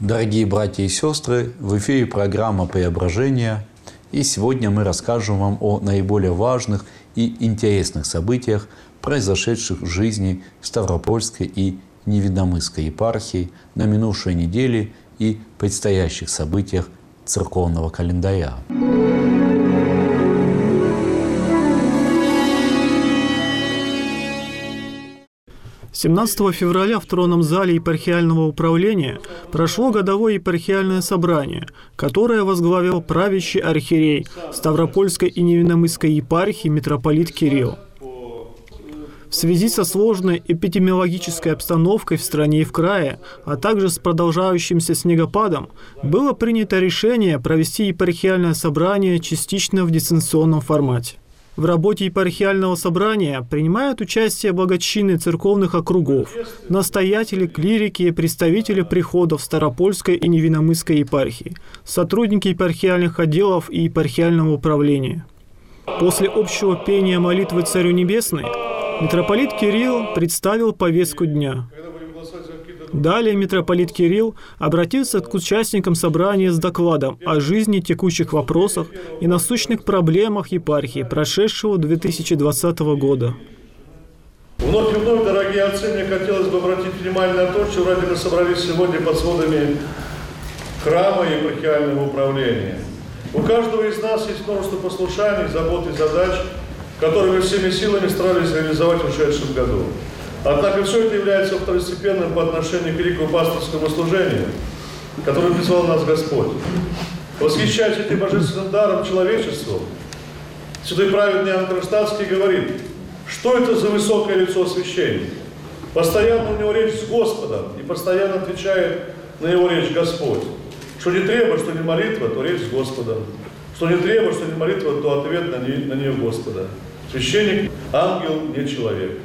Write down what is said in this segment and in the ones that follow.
Дорогие братья и сестры, в эфире программа «Преображение». И сегодня мы расскажем вам о наиболее важных и интересных событиях, произошедших в жизни Ставропольской и Невинномысской епархии на минувшей неделе и предстоящих событиях церковного календаря. 17 февраля в тронном зале епархиального управления прошло годовое епархиальное собрание, которое возглавил правящий архиерей Ставропольской и Невинномысской епархии митрополит Кирилл. В связи со сложной эпидемиологической обстановкой в стране и в крае, а также с продолжающимся снегопадом, было принято решение провести епархиальное собрание частично в дистанционном формате. В работе епархиального собрания принимают участие благочинные церковных округов, настоятели, клирики и представители приходов Ставропольской и Невинномысской епархии, сотрудники епархиальных отделов и епархиального управления. После общего пения молитвы Царю Небесной митрополит Кирилл представил повестку дня. Далее митрополит Кирилл обратился к участникам собрания с докладом о жизни, текущих вопросах и насущных проблемах епархии прошедшего 2020 года. Вновь и вновь, дорогие отцы, мне хотелось бы обратить внимание на то, что ради мы собрались сегодня под сводами храма и епархиального управления. У каждого из нас есть множество послушаний, забот и задач, которые мы всеми силами старались реализовать в ушедшем году. Однако все это является второстепенным по отношению к великому пасторскому служению, которое призвал нас Господь. Восхищаясь этим божественным даром человечеству, святой праведный Иоанн Кронштадтский говорит, что это за высокое лицо священника. Постоянно у него речь с Господом, и постоянно отвечает на его речь Господь. Что не требует, что не молитва, то речь с Господом. Что не требует, что не молитва, то ответ на нее Господа. Священник – ангел, не человек.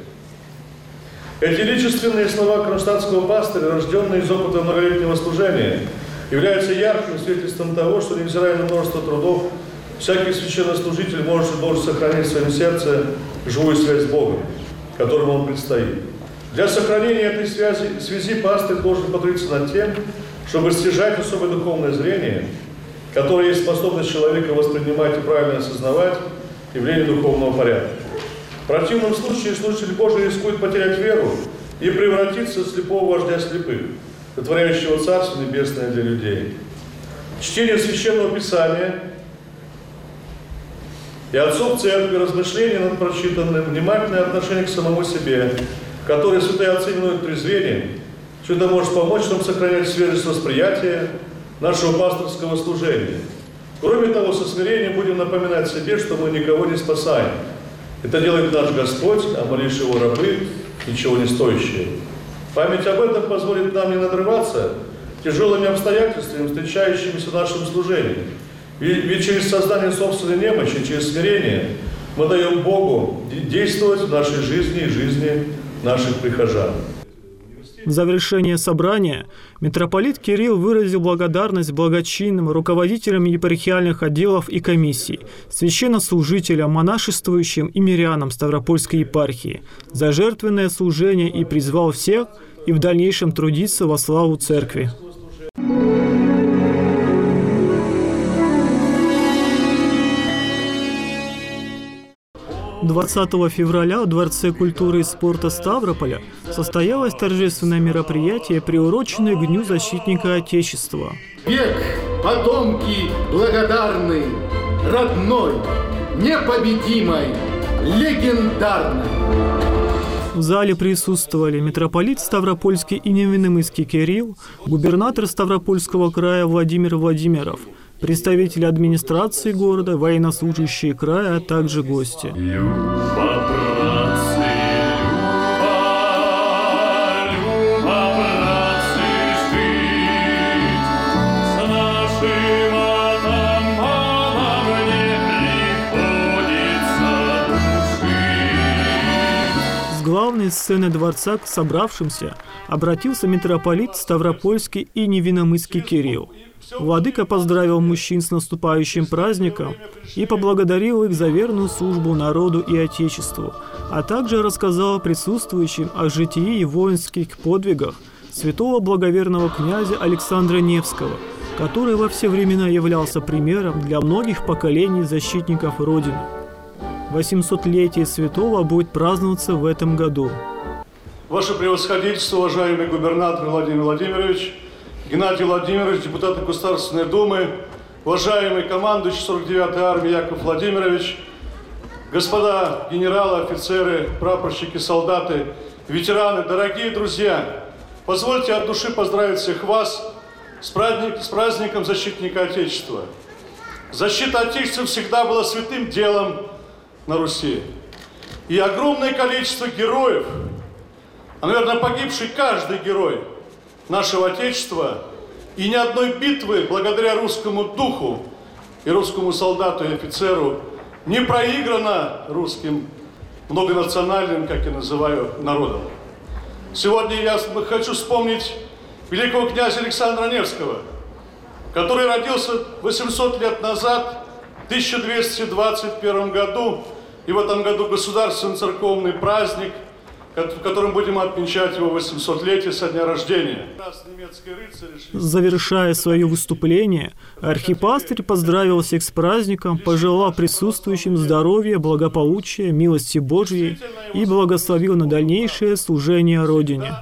Эти величественные слова кронштадтского пастыря, рожденные из опыта многолетнего служения, являются ярким свидетельством того, что, невзирая на множество трудов, всякий священнослужитель должен сохранить в своем сердце живую связь с Богом, которому он предстоит. Для сохранения этой связи пастырь должен потрудиться над тем, чтобы стяжать особое духовное зрение, которое есть способность человека воспринимать и правильно осознавать явление духовного порядка. В противном случае служитель Божий рискует потерять веру и превратиться в слепого вождя слепых, вытворяющего Царство Небесное для людей. Чтение Священного Писания и отцов Церкви, размышления над прочитанным, внимательное отношение к самому себе, которое святые отцы именуют трезвением, все это может помочь нам сохранять свежесть восприятия нашего пасторского служения. Кроме того, со смирением будем напоминать себе, что мы никого не спасаем. Это делает наш Господь, а мы лишь Его рабы, ничего не стоящие. Память об этом позволит нам не надрываться тяжелыми обстоятельствами, встречающимися в нашем служении. Ведь через сознание собственной немощи, через смирение мы даем Богу действовать в нашей жизни и жизни наших прихожан. В завершение собрания митрополит Кирилл выразил благодарность благочинным, руководителям епархиальных отделов и комиссий, священнослужителям, монашествующим и мирянам Ставропольской епархии за жертвенное служение и призвал всех и в дальнейшем трудиться во славу Церкви. 20 февраля в Дворце культуры и спорта Ставрополя состоялось торжественное мероприятие, приуроченное к Дню защитника Отечества. Век, потомки благодарный, родной, непобедимой, легендарной. В зале присутствовали митрополит Ставропольский и Невинномысский Кирилл, губернатор Ставропольского края Владимир Владимиров, представители администрации города, военнослужащие края, а также гости. С главной сцены дворца к собравшимся обратился митрополит Ставропольский и Невинномысский Кирилл. Владыка поздравил мужчин с наступающим праздником и поблагодарил их за верную службу народу и Отечеству, а также рассказал присутствующим о житии и воинских подвигах святого благоверного князя Александра Невского, который во все времена являлся примером для многих поколений защитников Родины. 800-летие святого будет праздноваться в этом году. Ваше превосходительство, уважаемый губернатор Владимир Владимирович, Геннадий Владимирович, депутат Государственной Думы, уважаемый командующий 49-й армии Яков Владимирович, господа генералы, офицеры, прапорщики, солдаты, ветераны, дорогие друзья, позвольте от души поздравить всех вас с праздником защитника Отечества. Защита Отечества всегда была святым делом на Руси. И огромное количество героев, наверное, погибший каждый герой нашего Отечества, и ни одной битвы, благодаря русскому духу и русскому солдату и офицеру, не проиграно русским многонациональным, как я называю, народом. Сегодня я хочу вспомнить великого князя Александра Невского, который родился 800 лет назад, в 1221 году, и в этом году государственный церковный праздник, в котором будем отмечать его 800-летие со дня рождения. Завершая свое выступление, архипастырь поздравил всех с праздником, пожелал присутствующим здоровья, благополучия, милости Божьей и благословил на дальнейшее служение Родине.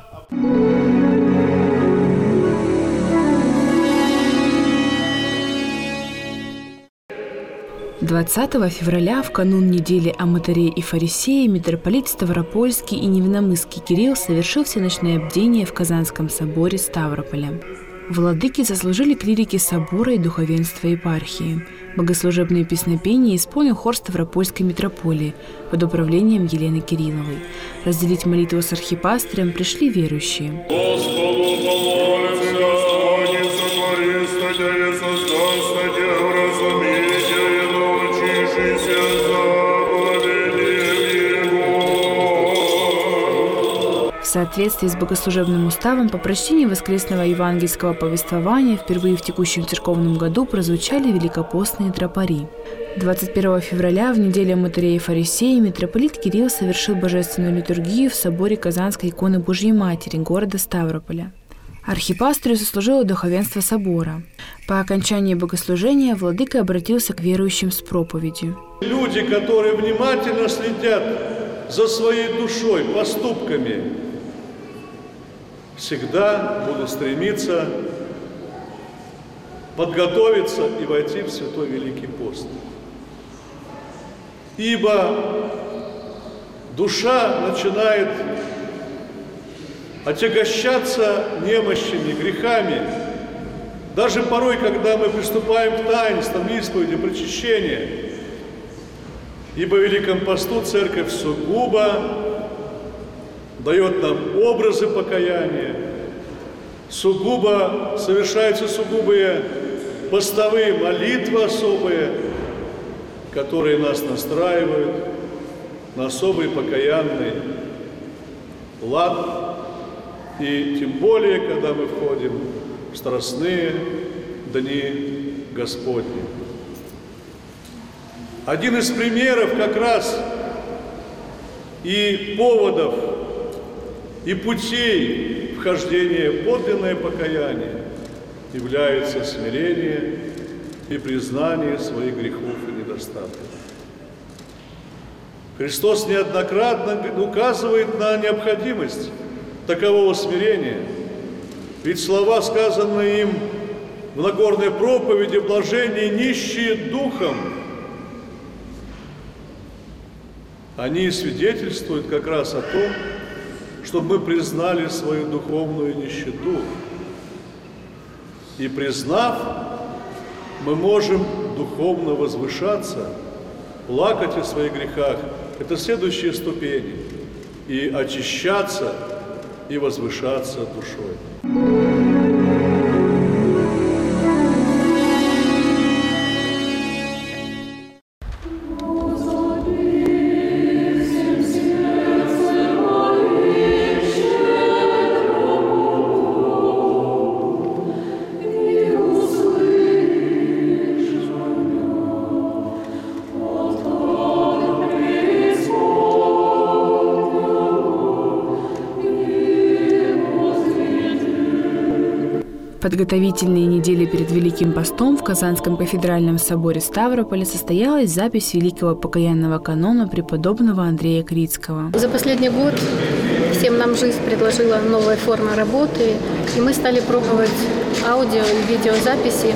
20 февраля, в канун недели о Матарее и Фарисее, митрополит Ставропольский и Невиномысский Кирилл совершил всеночное бдение в Казанском соборе Ставрополя. Владыки заслужили клирики собора и духовенства епархии. Богослужебные песнопения исполнил хор Ставропольской митрополии под управлением Елены Кирилловой. Разделить молитву с архипастырем пришли верующие. В соответствии с богослужебным уставом по прочтении воскресного евангельского повествования впервые в текущем церковном году прозвучали великопостные тропари. 21 февраля, в неделю Матарея и Фарисея, митрополит Кирилл совершил божественную литургию в соборе Казанской иконы Божьей Матери города Ставрополя. Архипастырю сослужило духовенство собора. По окончании богослужения владыка обратился к верующим с проповедью. Люди, которые внимательно следят за своей душой, поступками, всегда будут стремиться подготовиться и войти в Святой Великий Пост. Ибо душа начинает отягощаться немощами, грехами. Даже порой, когда мы приступаем к таинствам исповеди, причащения, ибо в Великом Посту Церковь сугубо дает нам образы покаяния, сугубо совершаются сугубые постовые молитвы особые, которые нас настраивают на особый покаянный лад. И тем более, когда мы входим в страстные дни Господни. Один из примеров как раз и поводов, и путей вхождения в подлинное покаяние является смирение и признание своих грехов и недостатков. Христос неоднократно указывает на необходимость такового смирения. Ведь слова, сказанные им в Нагорной проповеди, блаженные нищие духом, они свидетельствуют как раз о том, чтобы мы признали свою духовную нищету. И признав, мы можем духовно возвышаться, плакать о своих грехах. Это следующие ступени. И очищаться, и возвышаться душой. Подготовительные недели перед Великим постом в Казанском кафедральном соборе Ставрополя состоялась запись великого покаянного канона преподобного Андрея Крицкого. За последний год всем нам жизнь предложила новые формы работы, и мы стали пробовать аудио и видеозаписи,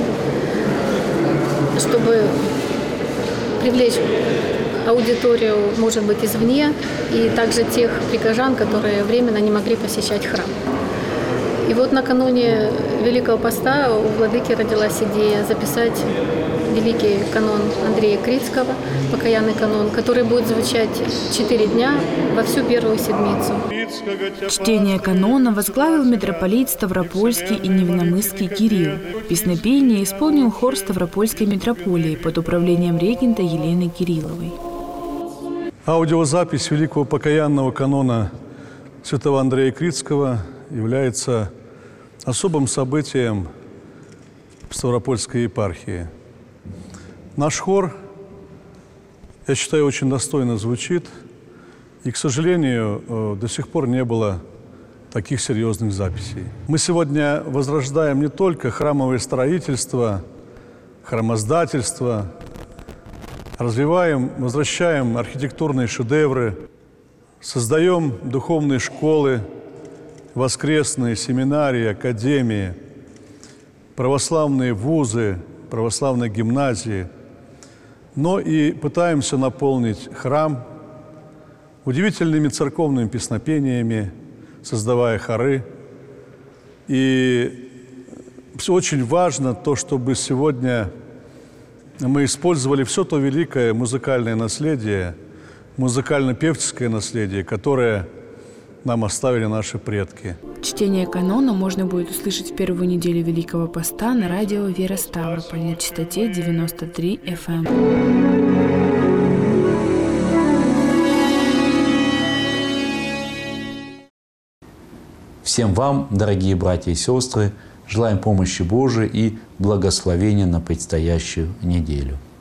чтобы привлечь аудиторию, может быть, извне, и также тех прихожан, которые временно не могли посещать храм. И вот накануне Великого поста у владыки родилась идея записать великий канон Андрея Крицкого, покаянный канон, который будет звучать 4 дня во всю первую седмицу. Чтение канона возглавил митрополит Ставропольский и Невинномысский Кирилл. Песнопение исполнил хор Ставропольской митрополии под управлением регента Елены Кирилловой. Аудиозапись великого покаянного канона святого Андрея Крицкого является особым событием в Ставропольской епархии. Наш хор, я считаю, очень достойно звучит, и, к сожалению, до сих пор не было таких серьезных записей. Мы сегодня возрождаем не только храмовое строительство, храмоздательство, развиваем, возвращаем архитектурные шедевры, создаем духовные школы, воскресные семинарии, академии, православные вузы, православные гимназии, но и пытаемся наполнить храм удивительными церковными песнопениями, создавая хоры. И очень важно то, чтобы сегодня мы использовали все то великое музыкальное наследие, музыкально-певческое наследие, которое нам оставили наши предки. Чтение канона можно будет услышать в первую неделю Великого поста на радио «Вера Ставрополь» на частоте 93 FM. Всем вам, дорогие братья и сестры, желаем помощи Божией и благословения на предстоящую неделю.